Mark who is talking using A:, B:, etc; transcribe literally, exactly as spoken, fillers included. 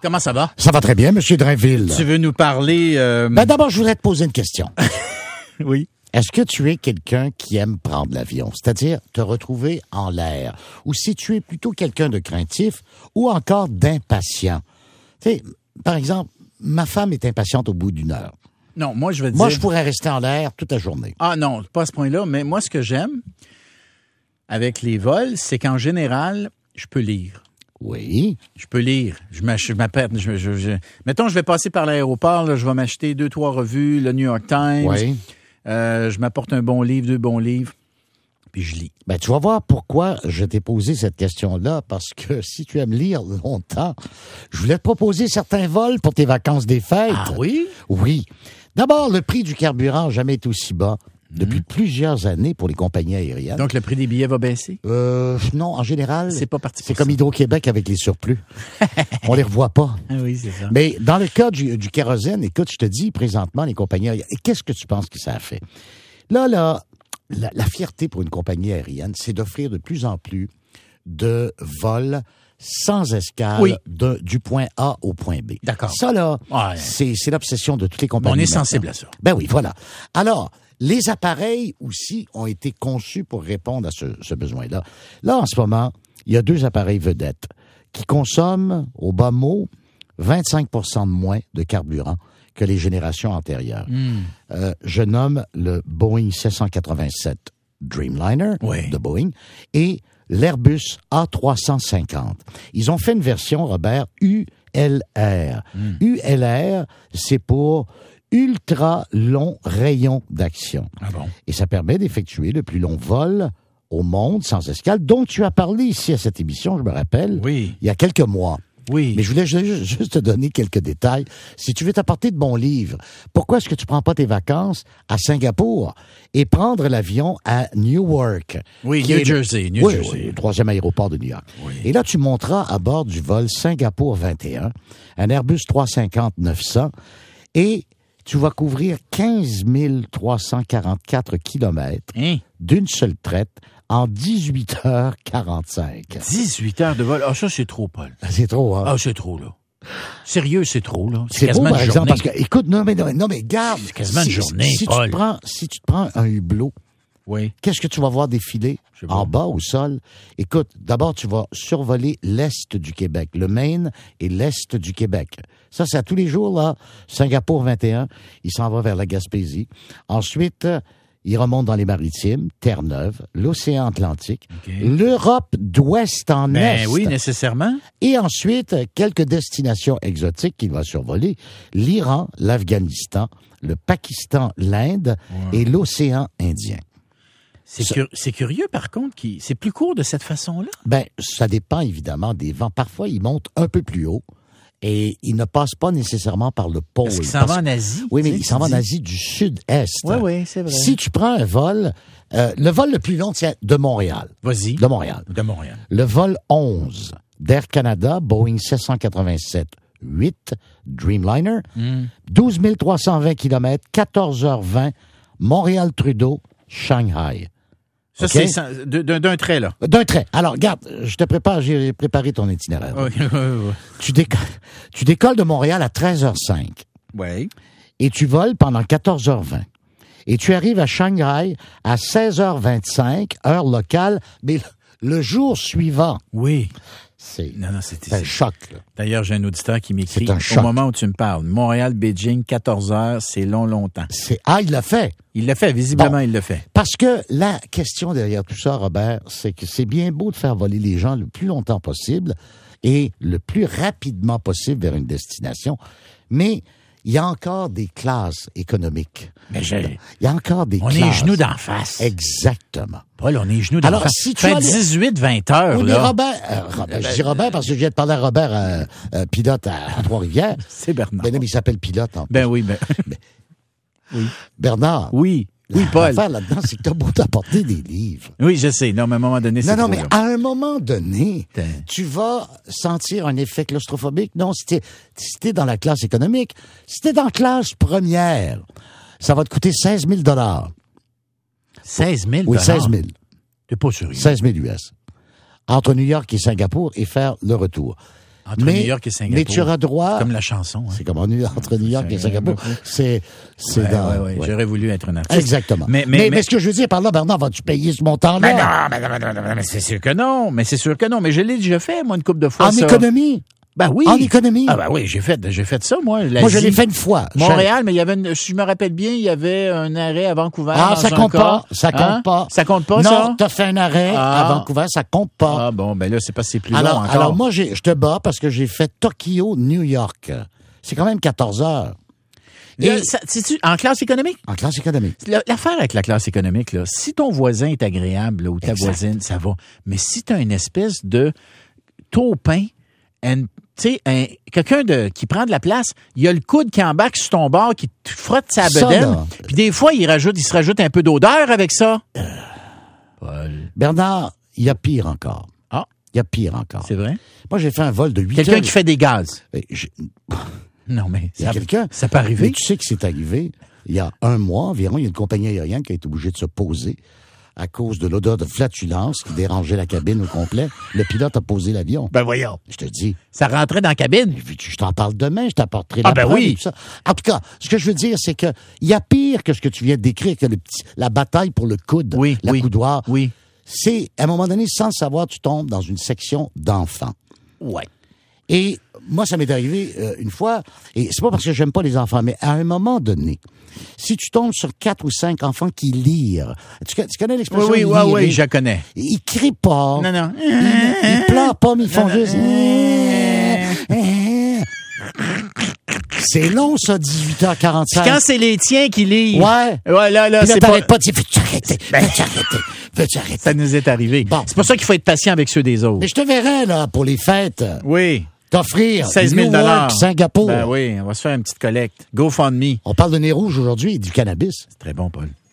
A: Comment ça va?
B: Ça va très bien, Monsieur Drainville.
A: Tu veux nous parler... Euh...
B: Ben d'abord, je voudrais te poser une question.
A: Oui.
B: Est-ce que tu es quelqu'un qui aime prendre l'avion, c'est-à-dire te retrouver en l'air, ou si tu es plutôt quelqu'un de craintif ou encore d'impatient? Tu sais, par exemple, ma femme est impatiente au bout d'une heure.
A: Non, moi, je vais te
B: Moi,
A: dire...
B: je pourrais rester en l'air toute la journée.
A: Ah non, pas à ce point-là, mais moi, ce que j'aime avec les vols, c'est qu'en général, je peux lire.
B: Oui.
A: Je peux lire. Je m'appelle. Je, je, je... Mettons, je vais passer par l'aéroport, là, je vais m'acheter deux, trois revues, le New York Times.
B: Oui.
A: Euh, je m'apporte un bon livre, deux bons livres, puis je lis.
B: Ben, tu vas voir pourquoi je t'ai posé cette question-là, parce que si tu aimes lire longtemps, je voulais te proposer certains vols pour tes vacances des fêtes.
A: Ah oui?
B: Oui. D'abord, le prix du carburant n'a jamais été aussi bas depuis mmh. plusieurs années pour les compagnies aériennes.
A: Donc, le prix des billets va baisser?
B: Euh, non, en général,
A: c'est pas parti.
B: C'est comme Hydro-Québec avec les surplus. On les revoit pas.
A: Ah oui, c'est ça.
B: Mais dans le cas du, du kérosène, écoute, je te dis présentement, les compagnies aériennes, qu'est-ce que tu penses que ça a fait? Là, là, la, la fierté pour une compagnie aérienne, c'est d'offrir de plus en plus de vols sans escale
A: oui.
B: de, du point A au point B.
A: D'accord.
B: Ça, là,
A: ouais.
B: c'est, c'est l'obsession de toutes les compagnies.
A: On est
B: maintenant.
A: sensible à ça.
B: Ben oui, voilà. Alors, les appareils aussi ont été conçus pour répondre à ce, ce besoin-là. Là, en ce moment, il y a deux appareils vedettes qui consomment, au bas mot, vingt-cinq pour cent de moins de carburant que les générations antérieures. Mm. Euh, je nomme le Boeing sept cent quatre-vingt-sept Dreamliner
A: oui.
B: de Boeing et l'Airbus A trois cent cinquante. Ils ont fait une version, Robert, U L R. Mm. U L R, c'est pour ultra long rayon d'action.
A: Ah bon?
B: Et ça permet d'effectuer le plus long vol au monde sans escale, dont tu as parlé ici à cette émission, je me rappelle,
A: oui.
B: il y a quelques mois.
A: Oui.
B: Mais je voulais juste te donner quelques détails. Si tu veux t'apporter de bons livres, pourquoi est-ce que tu prends pas tes vacances à Singapour et prendre l'avion à Newark?
A: Oui, New Jersey, New
B: oui,
A: Jersey.
B: Oui, le troisième aéroport de New York.
A: Oui.
B: Et là, tu monteras à bord du vol Singapour vingt et un, un Airbus trois cent cinquante neuf cents, et tu vas couvrir quinze mille trois cent quarante-quatre kilomètres
A: hein?
B: d'une seule traite en dix-huit heures quarante-cinq.
A: dix-huit heures de vol? Ah, ça, c'est trop, Paul.
B: C'est trop, hein?
A: Ah, c'est trop, là. Sérieux, c'est trop, là.
B: C'est, c'est beau, par exemple, parce que, écoute, non, mais, non, non, mais garde.
A: C'est quasiment si, une journée,
B: si,
A: Paul.
B: Tu te prends, si tu te prends un hublot,
A: oui.
B: Qu'est-ce que tu vas voir défiler en bas au sol? Écoute, d'abord, tu vas survoler l'Est du Québec, le Maine et l'Est du Québec. Ça, c'est à tous les jours, là. Singapour vingt et un, il s'en va vers la Gaspésie. Ensuite, il remonte dans les Maritimes, Terre-Neuve, l'océan Atlantique, okay. l'Europe d'ouest en
A: ben,
B: est.
A: Oui, nécessairement.
B: Et ensuite, quelques destinations exotiques qu'il va survoler. L'Iran, l'Afghanistan, le Pakistan, l'Inde ouais. et l'océan Indien.
A: C'est, cur- c'est curieux, par contre, qui c'est plus court de cette façon-là?
B: Ben, ça dépend évidemment des vents. Parfois, ils montent un peu plus haut et ils ne passent pas nécessairement par le pôle.
A: Parce qu'il s'en va en Asie.
B: Oui, mais il s'en va en Asie du sud-est.
A: Oui, oui, c'est vrai.
B: Si tu prends un vol, euh, le vol le plus long, c'est de Montréal.
A: Vas-y.
B: De Montréal.
A: De Montréal.
B: Le vol onze d'Air Canada, Boeing sept cent quatre-vingt-sept huit Dreamliner, mm. douze mille trois cent vingt kilomètres, quatorze heures vingt, Montréal-Trudeau, Shanghai.
A: Ça, okay? c'est d'un, d'un trait, là.
B: D'un trait. Alors, regarde, je te prépare, j'ai préparé ton itinéraire.
A: Okay, ouais, ouais.
B: Tu, décolles, tu décolles de Montréal à treize heures cinq.
A: Oui.
B: Et tu voles pendant quatorze heures vingt. Et tu arrives à Shanghai à seize heures vingt-cinq, heure locale, mais le jour suivant.
A: Oui.
B: C'est,
A: non, non, c'est,
B: c'est,
A: c'est
B: un choc. Là.
A: D'ailleurs, j'ai un auditeur qui m'écrit
B: c'est un choc.
A: Au moment où tu me parles. Montréal-Beijing, quatorze heures, c'est long, longtemps.
B: C'est, ah, il l'a fait.
A: Il l'a fait, visiblement, bon, il l'a fait.
B: Parce que la question derrière tout ça, Robert, c'est que c'est bien beau de faire voler les gens le plus longtemps possible et le plus rapidement possible vers une destination, mais il y a encore des classes économiques.
A: Mais j'ai...
B: Il y a encore des
A: on
B: classes.
A: On est genoux d'en face.
B: Exactement.
A: Paul, on est genoux d'en
B: Alors,
A: face.
B: Si tu
A: fait
B: as
A: dix-huit vingt heures,
B: oui,
A: là.
B: Mais Robert, euh, Robert je dis Robert parce que je viens de parler à Robert, euh, euh, pilote à, à Trois-Rivières.
A: C'est Bernard.
B: Ben non, mais il s'appelle pilote en plus.
A: Ben oui, ben...
B: mais...
A: Oui.
B: Bernard.
A: Oui. Oui, Paul.
B: L'affaire là-dedans, c'est que t'as beau t'apporter des livres.
A: Oui, je sais. Non, mais à un moment donné, c'est
B: Non, non,
A: trop,
B: mais
A: là.
B: à un moment donné,
A: T'es...
B: tu vas sentir un effet claustrophobique. Non, si t'es, si t'es dans la classe économique, si t'es dans la classe première, ça va te coûter seize mille dollars.
A: seize mille
B: Oui, seize mille.
A: T'es pas sérieux.
B: seize mille U S. Entre New York et Singapour et faire le retour.
A: Entre
B: mais,
A: New York et Singapour.
B: Mais tu auras droit...
A: C'est comme la chanson. Hein.
B: C'est comme en, entre New York et Singapour. C'est, c'est
A: ouais,
B: dans...
A: Ouais, ouais. Ouais. J'aurais voulu être un artiste.
B: Exactement. Mais, mais, mais, mais, mais ce que je veux dire par là, Bernard, vas-tu payer ce montant-là?
A: Mais non, mais, non, mais, non, mais, mais c'est sûr que non. Mais c'est sûr que non. Mais je l'ai déjà fait, moi, une couple de fois.
B: En
A: ça.
B: économie?
A: Ben oui.
B: En économie?
A: Ah ben oui, j'ai fait, j'ai fait ça, moi.
B: Moi, je l'ai fait une fois.
A: Montréal, mais il y avait, une, si je me rappelle bien, il y avait un arrêt à Vancouver.
B: Ah,
A: dans
B: ça
A: un
B: compte
A: cas.
B: pas. Ça compte
A: hein?
B: pas.
A: Ça compte pas,
B: non,
A: ça?
B: Non, t'as fait un arrêt
A: ah.
B: à Vancouver, ça compte pas.
A: Ah bon, ben là, c'est parce que c'est plus
B: alors,
A: long encore.
B: Alors, moi, j'ai, je te bats parce que j'ai fait Tokyo, New York. C'est quand même quatorze heures.
A: Et là, ça, c'est-tu en classe économique?
B: En classe économique.
A: L'affaire avec la classe économique, là, si ton voisin est agréable, là, ou ta
B: exact.
A: voisine, ça va. Mais si t'as une espèce de taupin, tu sais, quelqu'un de qui prend de la place, il y a le coude qui embarque sur ton bord, qui te frotte sa bedaine, puis des fois, il rajoute, il se rajoute un peu d'odeur avec ça. Euh,
B: Paul. Bernard, il y a pire encore.
A: Ah.
B: Il y a pire encore.
A: C'est vrai?
B: Moi, j'ai fait un vol de huit heures.
A: Quelqu'un qui fait des gaz.
B: Je...
A: Non, mais
B: il y a
A: ça,
B: quelqu'un.
A: Ça peut arriver.
B: Mais tu sais que c'est arrivé. Il y a un mois environ, il y a une compagnie aérienne qui a été obligée de se poser à cause de l'odeur de flatulence qui dérangeait la cabine au complet. Le pilote a posé l'avion.
A: Ben voyons.
B: Je te dis.
A: Ça rentrait dans la cabine.
B: Je t'en parle demain, je t'apporterai
A: ah
B: la
A: ben
B: preuve
A: oui.
B: et tout ça. En tout cas, ce que je veux dire, c'est que il y a pire que ce que tu viens de décrire, que le petit, la bataille pour le coude,
A: oui,
B: la
A: oui,
B: coudoir.
A: Oui.
B: C'est, à un moment donné, sans le savoir, tu tombes dans une section d'enfants.
A: Ouais.
B: Et moi, ça m'est arrivé euh, une fois, et c'est pas parce que j'aime pas les enfants, mais à un moment donné, si tu tombes sur quatre ou cinq enfants qui lirent, tu, tu connais l'expression?
A: Oui, oui,
B: lire,
A: oui, oui, je la connais.
B: Ils crient pas.
A: Non, non.
B: Ils, ils pleurent pas, mais ils font
A: non,
B: juste...
A: non.
B: C'est long, ça, dix-huit heures quarante-cinq.
A: Quand c'est les tiens qui lisent.
B: Ouais.
A: Ouais, là, là,
B: puis là,
A: c'est
B: t'arrêtes
A: pas...
B: pas de dire, veux-tu arrêter? Veux-tu arrêter? Veux-tu arrêter?
A: Ça nous est arrivé.
B: Bon.
A: C'est pour ça qu'il faut être patient avec ceux des autres.
B: Mais je te verrai, là, pour les fêtes.
A: Oui.
B: T'offrir
A: seize mille
B: dollars Singapour.
A: Ben oui, on va se faire une petite collecte. GoFundMe.
B: On parle de nez rouge aujourd'hui et du cannabis.
A: C'est très bon, Paul.